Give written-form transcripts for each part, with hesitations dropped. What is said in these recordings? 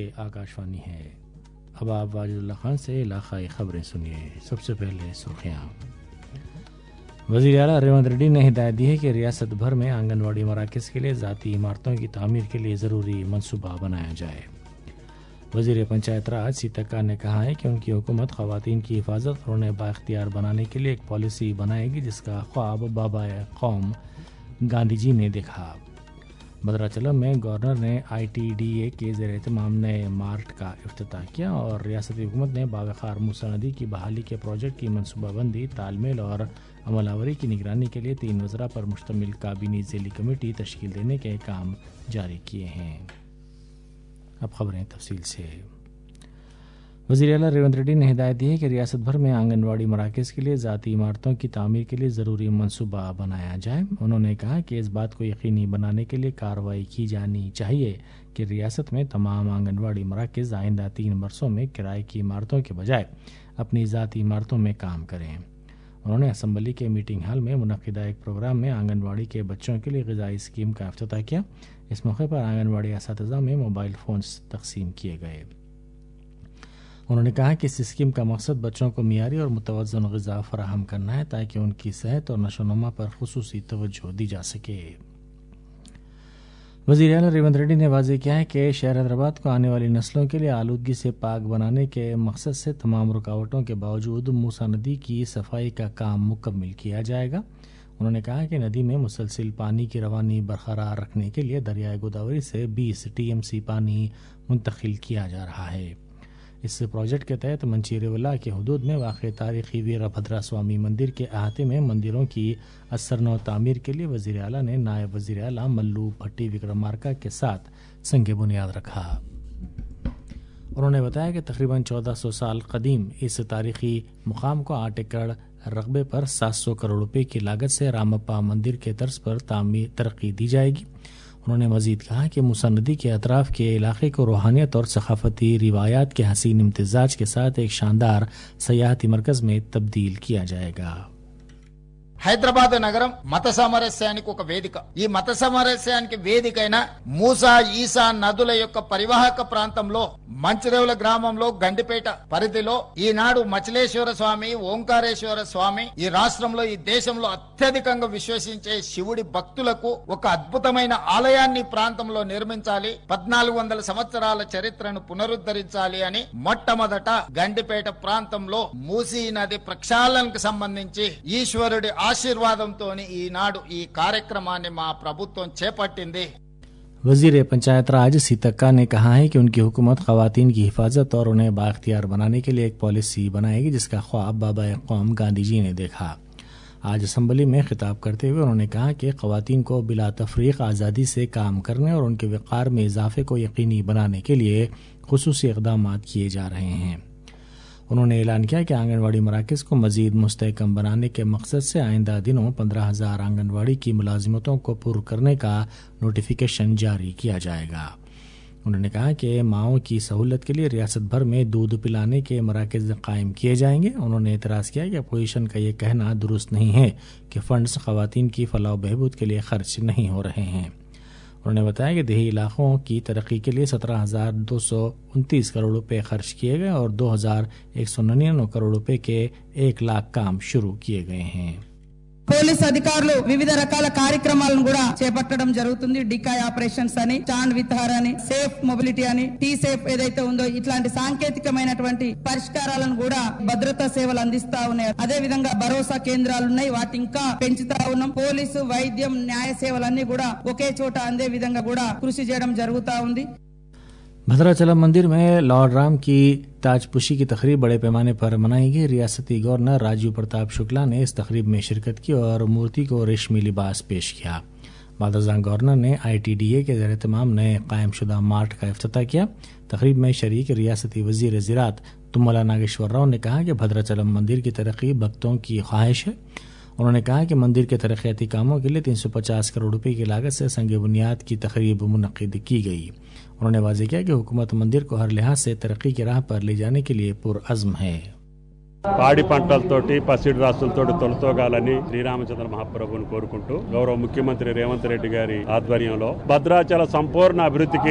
ये आकाशवाणी है। अब आप वाजिदुल्लाह खान से इलाकाई खबरें सुनिए। सबसे पहले सुर्खियाँ। वज़ीर आला रेवंत रेड्डी ने हिदायत दी है कि रियासत भर में आंगनवाड़ी मराकज़ के लिए ज़ाती इमारतों की तामीर के लिए ज़रूरी मनसूबा बनाया जाए। वज़ीर पंचायत राज सीतक्का ने कहा है कि उनकी हुकूमत ख़वातीन की हिफाजत और उन्हें बाइख्तियार बनाने के लिए एक पॉलिसी बनाएगी जिसका ख्वाब बाबाए कौम गांधी जी ने देखा। भद्राचलम में गवर्नर ने ITDA के ज़ेर एहतमाम नए मार्ट का इफ्तिताह किया और रियासती हुकूमत ने बागखार मूसा नदी की बहाली के प्रोजेक्ट की मनसूबाबंदी, तालमेल और अमलावरी की निगरानी के लिए 3 वज़रा पर मुश्तमिल काबीनी ज़ेली कमेटी तश्कील देने के काम जारी किए हैं। अब खबरें तफसील से। वज़ीर आला रेवंत रेड्डी ने हिदायत दी है कि रियासत भर में आंगनवाड़ी मराकज़ के लिए ज़ाती इमारतों की तामीर के लिए ज़रूरी मनसूबा बनाया जाए। उन्होंने कहा कि इस बात को यकीनी बनाने के लिए कार्रवाई की जानी चाहिए कि रियासत में तमाम आंगनवाड़ी मराकज़ आइंदा 3 बरसों में किराए की इमारतों के बजाय अपनी ज़ाती इमारतों में काम करें। उन्होंने असम्बली के मीटिंग हॉल में मुनक़िदा एक प्रोग्राम में आंगनवाड़ी के बच्चों के लिए ग़िज़ाई स्कीम का इफ्तिताह किया। इस मौके पर आंगनवाड़ी असातिज़ा में मोबाइल फ़ोन्स तक़सीम किए गए। उन्होंने कहा कि इस स्कीम का मकसद बच्चों को मियारी और मुतवज़्ज़न ग़िज़ा फराहम करना है ताकि उनकी सेहत और नशोनुमा पर ख़ुसूसी तवज्जो दी जा सके। वज़ीर आला रेवंत रेड्डी ने वाज़ेह किया है कि शहर हैदराबाद को आने वाली नस्लों के लिए आलूदगी से पाक बनाने के मकसद से तमाम रुकावटों के बावजूद मूसा नदी की सफाई का काम मुकम्मल किया जाएगा। उन्होंने कहा कि नदी में मुसलसिल पानी की रवानी बरकरार रखने के लिए दरियाए गोदावरी से 20 TMC पानी मुंतकिल किया जा रहा है। इस प्रोजेक्ट के तहत मंचीरेवला के हदूद में वाक़ तारीख़ी वीरभद्रा स्वामी मंदिर के अहाते में मंदिरों की असरनौ तामीर के लिए वज़ीर आला ने नायब वज़ीर आला मल्लू भट्टी विक्रमार्का के साथ संग बुनियाद रखा। उन्होंने बताया कि तकरीबन 1400 साल कदीम इस तारीख़ी मुकाम को 8 एकड़ रकबे पर 700 करोड़ रुपए की लागत से रामप्पा मंदिर के तर्ज पर तरक्की दी जाएगी। उन्होंने मजीद कहा कि मूसा नदी के अतराफ के इलाके को रूहानियत और सकाफती रिवायात के हसीन इम्तिजाज के साथ एक शानदार सयाहती मरकज में तब्दील किया जाएगा। హైదరాబాద్ నగరం మత సామరస్యానికి ఒక వేదిక. ఈ మత సామరస్యానికి వేదికైన మూసా ఈసా నదుల యొక్క పరివాహక ప్రాంతంలో మంచిరేవుల గ్రామంలో గండిపేట పరిధిలో ఈనాడు మచిలేశ్వర స్వామి, ఓంకారేశ్వర స్వామి ఈ రాష్ట్రంలో ఈ దేశంలో అత్యధికంగా విశ్వసించే శివుడి భక్తులకు ఒక అద్భుతమైన ఆలయాన్ని ప్రాంతంలో నిర్మించాలి, 1400 సంవత్సరాల చరిత్రను పునరుద్ధరించాలి అని మొట్టమొదట గండిపేట ప్రాంతంలో మూసీ నది ప్రక్షాళనకు సంబంధించి ఈశ్వరుడి ఆశీర్వాదంతో ఈనాడు ఈ కార్యక్రమాన్ని మా ప్రభుత్వం చేపట్టింది। वज़ीर पंचायत राज सीतक्का ने कहा है कि उनकी हुकूमत ख़वातीन की हिफाजत और उन्हें बाइख्तियार बनाने के लिए एक पॉलिसी बनाएगी जिसका ख्वाब बाबाए कौम गांधी जी ने देखा। आज असम्बली में खिताब करते हुए उन्होंने कहा कि ख़वातीन को बिला तफरीक आज़ादी से काम करने और उनके वक़ार में इजाफे को यकीनी बनाने के लिए खुसूसी इक़दाम किए जा रहे हैं। उन्होंने ऐलान किया कि आंगनवाड़ी मराकज़ को मज़ीद मुस्तहकम बनाने के मकसद से आइंदा दिनों 15,000 आंगनवाड़ी की मुलाजिमतों को पूरा करने का नोटिफिकेशन जारी किया जाएगा। उन्होंने कहा कि माओं की सहूलत के लिए रियासत भर में दूध पिलाने के मराकज़ कायम किए जाएंगे। उन्होंने एतराज़ किया कि अपोजिशन का ये कहना दुरुस्त नहीं है कि फ़ंड्स ख़वातीन की फलाह बहबूद के लिए खर्च नहीं हो रहे हैं। उन्होंने बताया कि देही इलाकों की तरक्की के लिए 17,229 करोड़ रुपए खर्च किए गए और 2,199 करोड़ रुपए के 1 लाख काम शुरू किए गए हैं। పోలీస్ అధికారులు వివిధ రకాల కార్యక్రమాలను కూడా చేపట్టడం జరుగుతుంది. డికాయ్ ఆపరేషన్స్ అని, స్టాండ్ విత్ హర్ అని, సేఫ్ మొబిలిటీ అని, టీ సేఫ్ ఏదైతే ఉందో ఇట్లాంటి సాంకేతికమైనటువంటి పరిష్కారాలను కూడా భద్రతా సేవలు అందిస్తా ఉన్నాయి. అదే విధంగా భరోసా కేంద్రాలు ఉన్నాయి, వాటి ఇంకా పెంచుతా ఉన్నాం. పోలీసు, వైద్యం, న్యాయ సేవలన్నీ కూడా ఒకే చోట అందే విధంగా కూడా కృషి చేయడం జరుగుతా ఉంది. भद्राचलम मंदिर में लॉर्ड राम की ताजपुशी की तकरीब बड़े पैमाने पर मनाई गई। रियासती गवर्नर राजीव प्रताप शुक्ला ने इस तकरीब में शिरकत की और मूर्ति को रेशमी लिबास पेश किया। बादशाह गवर्नर ने ITDA के ज़ेर एहतमाम नए कायम शुदा मार्ट का इफ्तिताह किया। तकरीब में शरीक रियासती वज़ीर ज़राअत तुम्मला नागेश्वर राव ने कहा कि भद्राचलम मंदिर की तरक्की भक्तों की ख्वाहिश है। उन्होंने कहा कि मंदिर के तरक्याती कामों के लिए 350 करोड़ रुपए की लागत से संग बुनियाद की तकरीब मुनक़िद की गई। उन्होंने वाज़ेह किया कि हुकूमत मंदिर को हर लिहाज से तरक्की की राह पर ले जाने के लिए पुरअज़्म है। పాడి పంటలతోటి పసిడి రాసులతోటి తొలతోగాలని శ్రీరామచంద్ర మహాప్రభుని కోరుకుంటూ గౌరవ ముఖ్యమంత్రి రేవంత్ రెడ్డి గారి ఆధ్వర్యంలో భద్రాచల సంపూర్ణ అభివృద్ధికి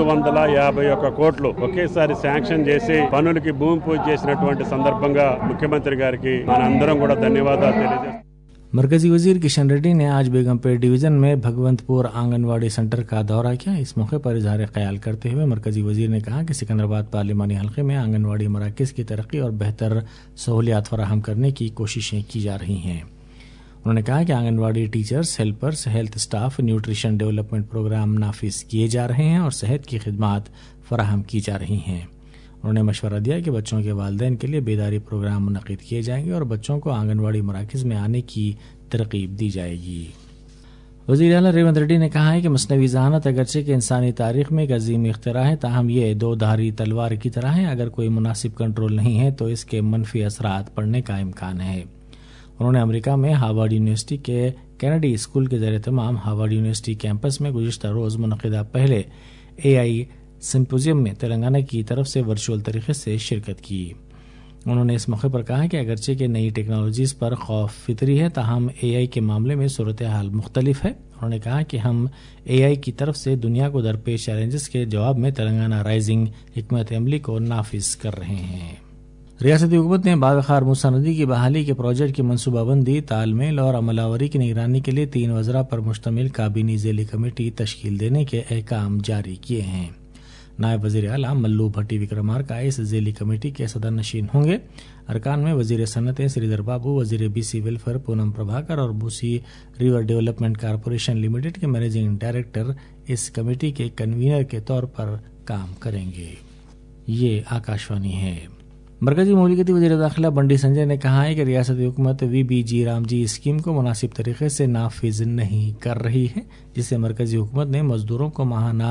351 కోట్లు ఒకేసారి శాంక్షన్ చేసి పనులకి భూమి పూజ చేసినటువంటి సందర్భంగా ముఖ్యమంత్రి గారికి మనందరం కూడా ధన్యవాదాలు తెలియజేస్తాం. मरकजी वजीर किशन रेड्डी ने आज बेगमपेट डिवीजन में भगवंतपुर आंगनवाड़ी सेंटर का दौरा किया। इस मौके पर इजहार ख्याल करते हुए मरकजी वजीर ने कहा कि सिकंदराबाद पार्लिमानी हल्के में आंगनवाड़ी मराकज़ की तरक्की और बेहतर सहूलियात फराहम करने की कोशिशें की जा रही हैं। उन्होंने कहा कि anganwadi teachers, helpers, health staff, nutrition development programme नाफिज किए जा रहे हैं और सेहत की खिदमात फराहम की जा रही हैं। उन्होंने मशवरा दिया कि बच्चों के वालिदैन के लिए बेदारी प्रोग्राम मुनक़िद किए जाएंगे और बच्चों को आंगनवाड़ी मराकज़ में आने की तरकीब दी जाएगी। वज़ीर आला रेवंत रेड्डी ने कहा है कि मसनवी ज़हानत अगरचे कि इंसानी तारीख में एक अजीम इख्तिरा है, ताहम ये दो धारी तलवार की तरह है। अगर कोई मुनासिब कंट्रोल नहीं है तो इसके मनफी असरात पड़ने का इम्कान है। उन्होंने अमेरिका में हार्वर्ड यूनिवर्सिटी के कैनेडी स्कूल के ज़ेर तमाम हार्वर्ड यूनिवर्सिटी कैंपस में गुज़िश्ता रोज़ मुनक़िदा पहले AI सिम्पोजियम में तेलंगाना की तरफ से वर्चुअल तरीके से शिरकत की। उन्होंने इस मौके पर कहा कि अगरचे कि नई टेक्नोलॉजीज़ पर खौफ फितरी है, ताहम AI के मामले में सूरत हाल मुख्तलिफ है। उन्होंने कहा कि हम AI की तरफ से दुनिया को दरपेश चैलेंजेस के जवाब में तेलंगाना राइजिंग हिकमत अमली को नाफिज कर रहे हैं। रियासती हुकूमत ने बावखार मूसा नदी की बहाली के प्रोजेक्ट की मनसूबाबंदी, तालमेल और अमलावरी की निगरानी के लिए 3 वज़रा पर मुश्तमिल काबीनी ज़ेली कमेटी तश्कील देने के अहकाम जारी किए हैं। नायब वज़ीर आला मल्लू भट्टी विक्रमार्का इस ज़ेली कमेटी के सदर नशीन होंगे। अरकान में वज़ीर सनतें श्रीधर बाबू, वज़ीर BC वेलफेयर पूनम प्रभाकर और बूसी रिवर डेवलपमेंट कॉरपोरेशन लिमिटेड के मैनेजिंग डायरेक्टर इस कमेटी के कन्वीनर के तौर पर काम करेंगे। ये आकाशवाणी है। मरकजी मौलिकती वज़ीर दाखिला बंडी संजय ने कहा है कि रियासती हुकूमत VBG रामजी स्कीम को मुनासिब तरीके से नाफिज नहीं कर रही है, जिससे मरकजी हुकूमत ने मजदूरों को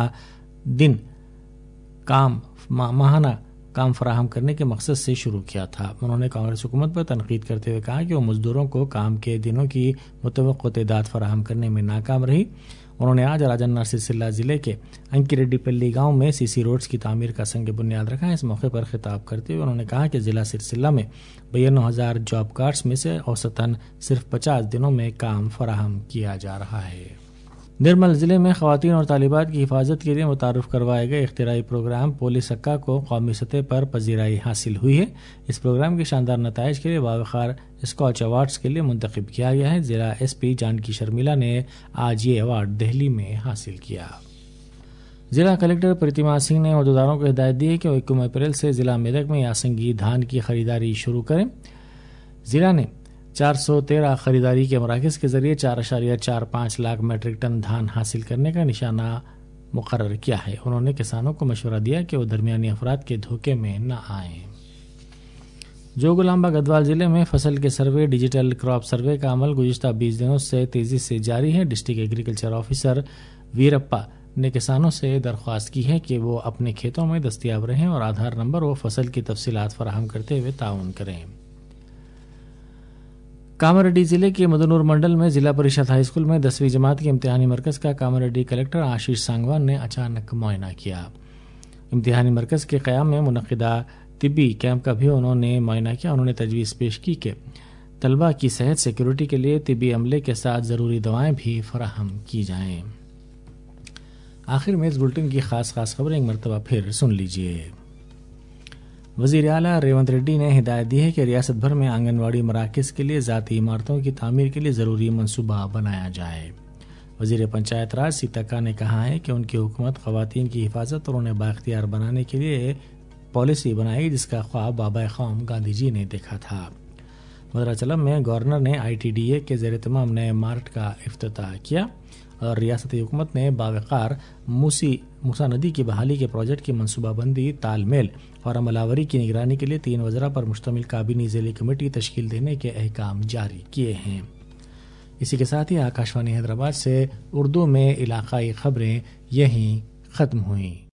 माहाना काम फराहम करने के मकसद से शुरू किया था। उन्होंने कांग्रेस हुकूमत पर तनकीद करते हुए कहा कि वो मजदूरों को काम के दिनों की मुतवक्को तादाद फराहम करने में नाकाम रही। उन्होंने आज राजन्ना सिरसिल्ला जिले के अंकिरेड्डीपल्ली गांव में CC रोड्स की तामीर का संग बुनियाद रखा। इस मौके पर खिताब करते हुए उन्होंने कहा कि जिला सिरसिल्ला में 52,000 जॉब कार्ड्स में से औसतन सिर्फ 50 दिनों में काम फराहम किया जा रहा है। निर्मल जिले में खवातीन और तालिबात की हिफाजत के लिए मुतारुफ करवाए गए इख्तिराई प्रोग्राम पोलिस सक्का को कौमी सतह पर पजीराई हासिल हुई है। इस प्रोग्राम के शानदार नताइज के लिए बावखार स्कॉच अवार्ड्स के लिए मुंतखब किया गया है। जिला SP जानकी शर्मिला ने आज ये अवार्ड दिल्ली में हासिल किया। जिला कलेक्टर प्रतिमा सिंह ने अहदेदारों को हिदायत दी है कि 1 अप्रैल से जिला मेदक में यासंगी धान की खरीदारी शुरू करें। जिला ने 413 खरीदारी के मराकज़ के जरिए 4.45 लाख मीट्रिक टन धान हासिल करने का निशाना मुकर्रर किया है। उन्होंने किसानों को मशवरा दिया कि वो दरमियानी अफराद के धोखे में न आएं। जोगुलांबा गढ़वाल जिले में फसल के सर्वे, डिजिटल क्रॉप सर्वे का अमल गुज़िश्ता 20 दिनों से तेजी से जारी है। डिस्ट्रिक्ट एग्रीकल्चर ऑफिसर वीरप्पा ने किसानों से दरख्वास्त की है कि वो अपने खेतों में दस्तियाब रहें और आधार नंबर व फसल की तफसीलात फराहम करते हुए ताउन करें। कामारेड्डी जिले के मदनूर मंडल में जिला परिषद हाई स्कूल में 10वीं जमात के इम्तिहानी मरकज का कामारेड्डी कलेक्टर आशीष सांगवान ने अचानक मुआयना किया। इम्तिहानी मरकज के क़याम में मुनक़िदा तिब्बी कैंप का भी उन्होंने मुआयना किया। उन्होंने तजवीज़ पेश की कि तलबा की सेहत सिक्योरिटी के लिए तिब्बी अमले के साथ ज़रूरी दवाएं भी फराहम की जाएं। आखिर में इस बुलेटिन की खास खबरें एक मरतबा फिर सुन लीजिए। वज़ीर आला रेवंत रेड्डी ने हिदायत दी है कि रियासत भर में आंगनवाड़ी मराकज़ के लिए ज़ाती इमारतों की तामीर के लिए ज़रूरी मनसूबा बनाया जाए। वज़ीर पंचायत राज सीतक्का ने कहा है कि उनकी हुकूमत ख़वातीन की हिफाजत और उन्हें बाख्तियार बनाने के लिए पॉलिसी बनाई, जिसका ख्वाब बाबा कौम गांधी जी ने देखा था। भद्राचलम में गवर्नर ने ITDA के ज़ेर तमाम नए मार्ट का इफ्तिताह किया और रियासती हुकूमत ने बावकार मूसा नदी की बहाली के प्रोजेक्ट की मनसूबाबंदी, तालमेल और अमलावरी की निगरानी के लिए 3 वज़रा पर मुश्तमिल काबीनी ज़ेली कमेटी तश्कील देने के अहकाम जारी किए हैं। इसी के साथ ही आकाशवाणी हैदराबाद से उर्दू में इलाकाई खबरें यहीं ख़त्म हुईं।